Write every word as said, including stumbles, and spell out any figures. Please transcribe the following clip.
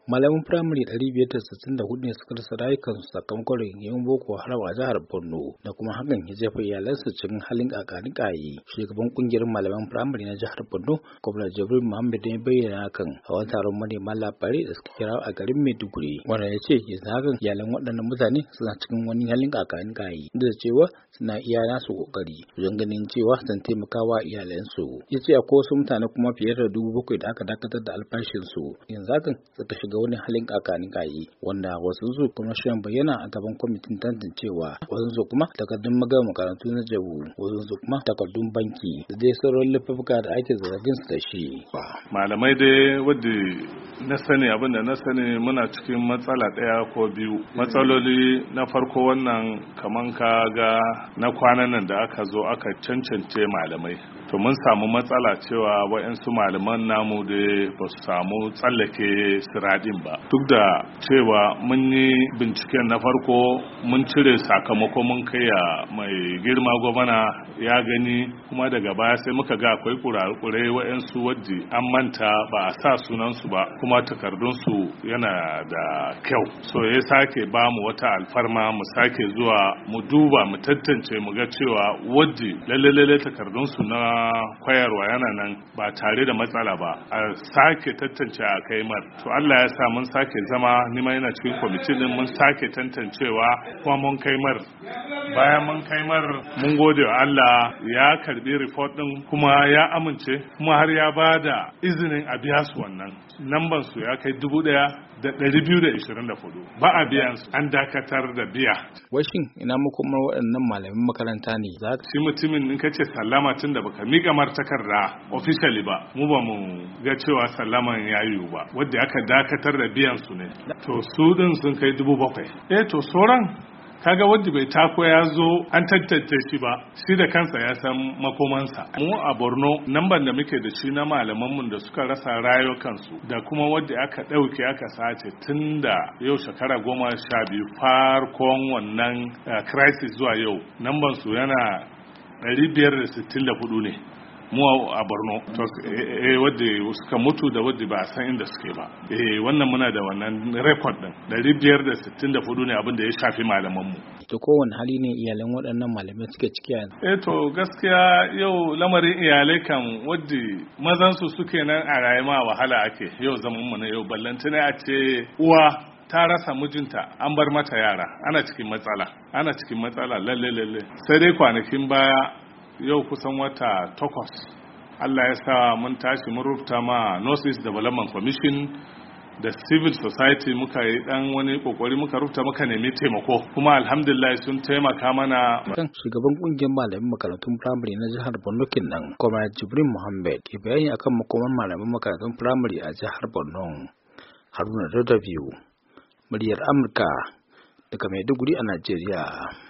Malaman firamare ɗari biyar da sittin da hudu ne suka rasa rayukansu sakamakon rigingimun Boko Haram a jihar Borno da kuma hakan ya jefa iyalansu cikin halin ƙaƙani-ƙayi. Shugaban ƙungiyar malaman firamare na jihar Borno, Gwamna Jibril Muhammad ya bayyana hakan a wani taron manema labarai da suka kira a garin Maiduguri, wanda ya ce yanzu hakan iyalan waɗannan mutane suna cikin wani halin ƙaƙani-ƙayi da cewa suna iya nasu ƙoƙari wajen ganin cewa sun taimakawa iyalansu. Ya ce akwai wasu mutane kuma fiye da dubu bakwai da aka dakatar da albashinsu yanzu hakan suka shiga ga wani halin kakani kayi, wanda wasu su kuma shirin bayyana a gaban kwamitin tantancewa, wasu su kuma takardun magana makarantu na jabu, wasu su kuma takardun banki da dai sauran laifuka da ake zargin su da shi. Malamai dai wadda na sani abinda na sani muna cikin matsala ɗaya ko biyu. Matsaloli na farko wannan kaman ka ga na kwanan nan da aka zo aka cancance malamai. To mun samu matsala cewa waɗansu malaman namu da ba su samu tsallake siradin ba. Duk da cewa mun yi binciken na farko mun cire sakamako mun kai ya mai girma gwamna ya gani, kuma daga baya sai muka ga akwai kurakurai waɗansu wadda an manta ba a sa sunansu ba kuma takardunsu yana da kyau. So ya sake ba mu wata alfarma mu sake zuwa mu duba mu tantance mu ga cewa wadda lalle takardunsu na kwayarwa yana nan ba tare da matsala ba, a sake tantance a kai mar. To Allah ya sa mun sake zama, nima yana cikin kwamitin din mun sake tantancewa kuma mun kai mar. Bayan mun kai mar mun gode wa Allah ya karbi report din kuma ya amince kuma har ya bada izinin a biya su wannan. Namban su ya kai dubu daya da ɗari biyu da ishirin da hudu, ba a biyan su, an dakatar da biya. Washin ina makomar waɗannan malamin makaranta ne? Shi mutumin in kace sallama tun da baka miƙa mar takarda officially ba, mu ba mu ga cewa sallaman ya yiwu ba, wadda aka dakatar da biyan su ne. To su din sun kai dubu bakwai. Eh to sauran kaga wadda bai tako ya zo an tantance shi ba, shi da kansa ya san makomansa. Mu a Borno namban da muke da shi na malamanmu da suka rasa rayukansu da kuma wadda aka ɗauke aka sace tun da yau shekara goma sha biyu farkon wannan crisis zuwa yau, namban su yana ɗari biyar da sittin da hudu ne mu a Borno. To eh wadda suka mutu da wadda ba a san inda suke ba. Eh wannan muna da wannan record din ɗari biyar da sittin da hudu ne abin da ya shafi malaman mu. To kowane hali ne iyalan waɗannan malamai suke ciki yanzu? Eh to gaskiya yau lamarin iyalai kan wadda mazan su suke nan a rayuwa wahala ake. Yau zaman mu na yau ballantana a ce uwa ta rasa mijinta an bar mata yara, ana cikin matsala ana cikin matsala lalle lalle. Sai dai kwanakin baya yau kusan wata takwas Allah ya sa mun tashi mun rubuta ma North East Development Commission da Civil Society, muka yi dan wani kokari muka rubuta muka nemi taimako kuma alhamdulillah sun taimaka mana. Shugaban kungiyar malamin makarantun firamare na jihar Borno kenan, Gwamna Jibril Muhammad, ke bayani akan makoman malaman makarantun firamare a jihar Borno. Haruna Dauda biyu, muryar Amurka daga Maiduguri a Najeriya.